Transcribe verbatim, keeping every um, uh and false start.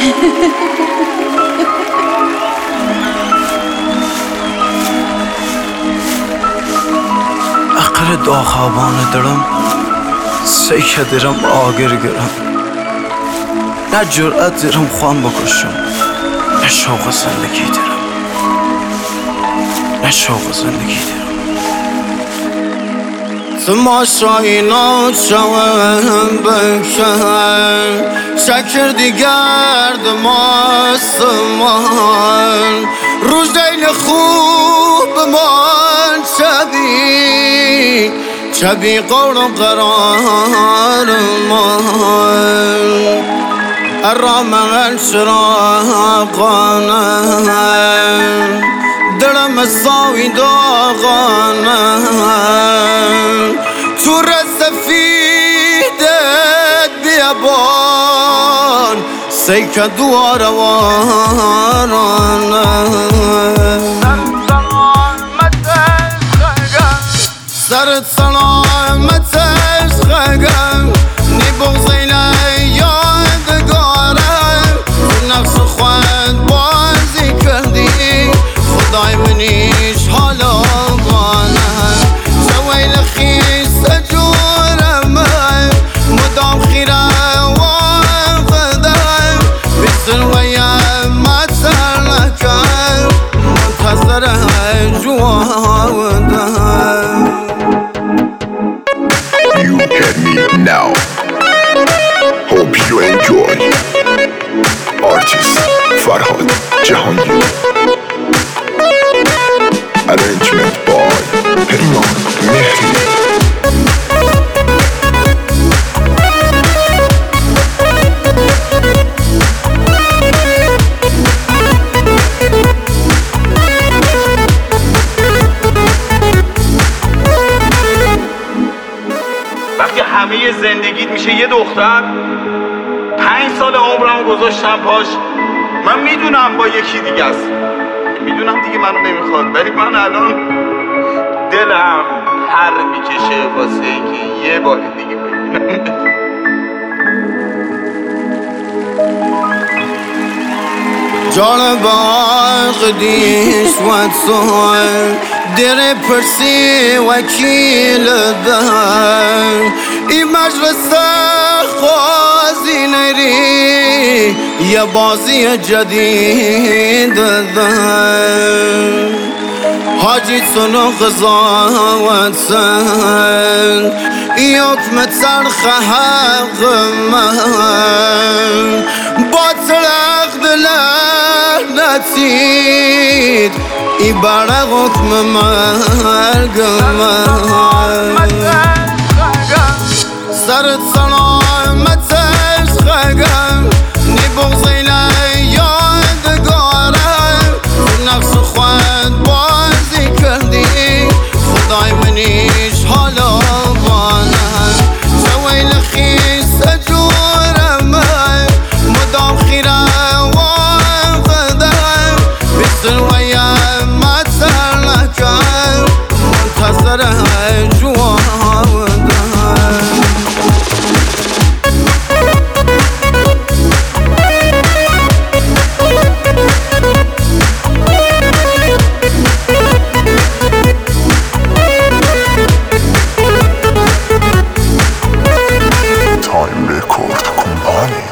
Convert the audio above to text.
اقر داخابانه دارم سیکه دیرم آگر گرم نه جرأت دیرم خوان بکشم نه شوق زندگی دیرم نه شوق زندگی دیرم تماشای ناچوهم بکن شکر دیگر دماستمان روز دین خوب من چبی چبی قول و قرار من الرامن شراقانه دلم ساوی داغانه تو رسفیدت بیابان سیک دوار وارانه سرت سلامت عشقم نی بغضین یادگارم نفس خود بازی کردی خدای منیش حالا بانم سویل خیست جورم مدام خیره و قدم بسر ویم مطر نکن منتظر جوادم. You get me now. Hope you enjoy. Artist Farhad Jahangir. Arrangement by Herman Mehdi. وقتی همه زندگیت میشه یه دختر، پنج سال عمرم گذاشتم پاش، من میدونم با یکی دیگه است، میدونم دیگه منو نمیخواد، ولی من الان دلم پر میکشه واسه اینکه یه بار دیگه ببینم. جان باغ دیش و تو در پرسی وکیل دهن ای مجلس خوازی نری یه بازی جدید دهن حاجی سنو قضاوت سن ای حکم تلخ حق من باطل عقد لعنتید ای برق حکم مرگ من سرت سلامت عشقم نی بغضین یادگارم نفس خود بازی کردی خدای منیش حالا بانم سویل خیست جورم مدام خیره و قدم بسر ویم مطر نکن منتظر جوادم. Time Record Company.